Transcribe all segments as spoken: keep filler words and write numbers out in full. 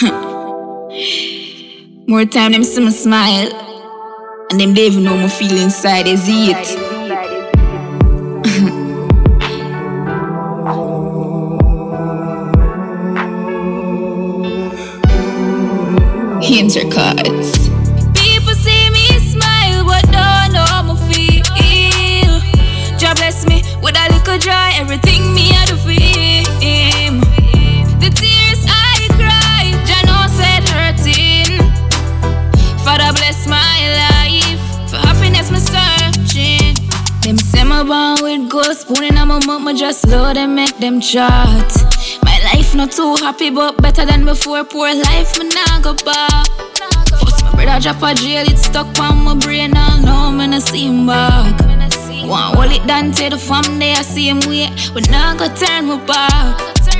More time them see me smile, and them they even know me feel inside is it. Intercards. People see me smile, but don't know how me feel. Jah bless me with a little joy, everything me I do for him. The tears I cry, Jah know said hurting. Father bless my life, for happiness me searching. Them say me born with gold spoon in my mouth, me just load and make them chat. My life not too happy, but better than before. Poor life, me nah go back. First my brother drop a jail, it stuck on my brain. All now me nah see him back. Want hold it down till the fam day I see him wait, but nah go turn my back.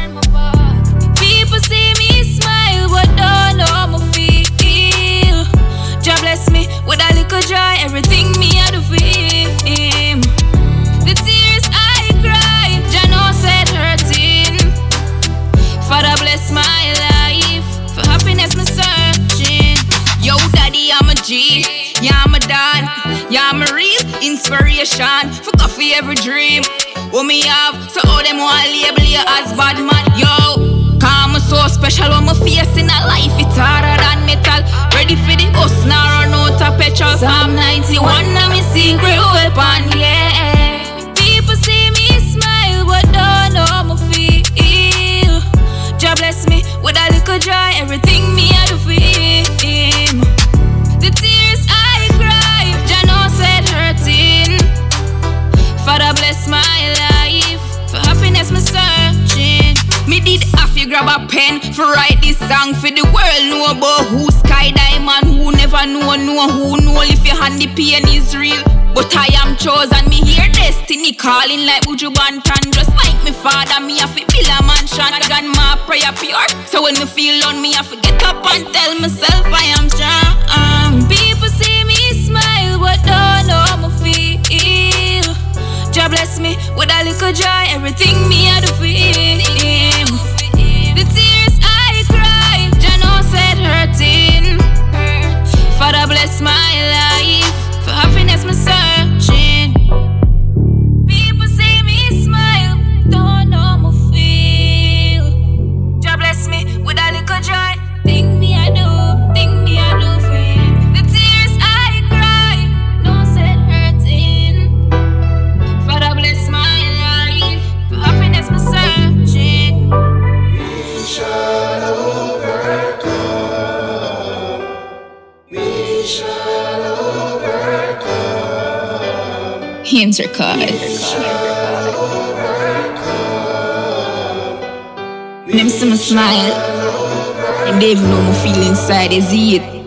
People see me smile, but don't know how me feel. Jah bless me with a little joy, everything me I do for him. The tears I cry, Jah know said hurting. Father bless my life, for happiness me searching. Yo daddy I'm a G, yeah I'm a Don, yeah I'm a real inspiration. Fuck off for every dream, what me have, so all them want label you as bad man. Yo, come so special, what me face in a life, it's harder than metal. Ready for the bus, now run out of petrol. Psalm ninety-one, now me secret weapon, yeah. People see me smile, but don't know how me feel. Jah bless me with a little joy, everything me I do for him. The tears I cry, Jah know said hurting. Father bless my life, for happiness me searching. Me did have to grab a pen for write this song for the world know about who skydive and who never know, know who know if your hand the pain is real. But I am chosen, me hear destiny calling like Buju Banton. Just like me father, me have to build a mansion. God my prayer pure, so when me feel on me, I forget up and tell myself I am strong. People see me smile, but don't know how me feel. Jah bless me with a little joy, everything me I do for him. The tears I cry, Jah know said hurting. Father bless my life, for happiness me searching. People see me smile, don't know me feel. Jah bless me with a little joy, think me I do, think me I do for him. The tears I cry, no said hurting. Father bless my life, for happiness me searching. We shall overcome. We shall overcome. Intercards. Them see me smile, and they even know me feel inside is it.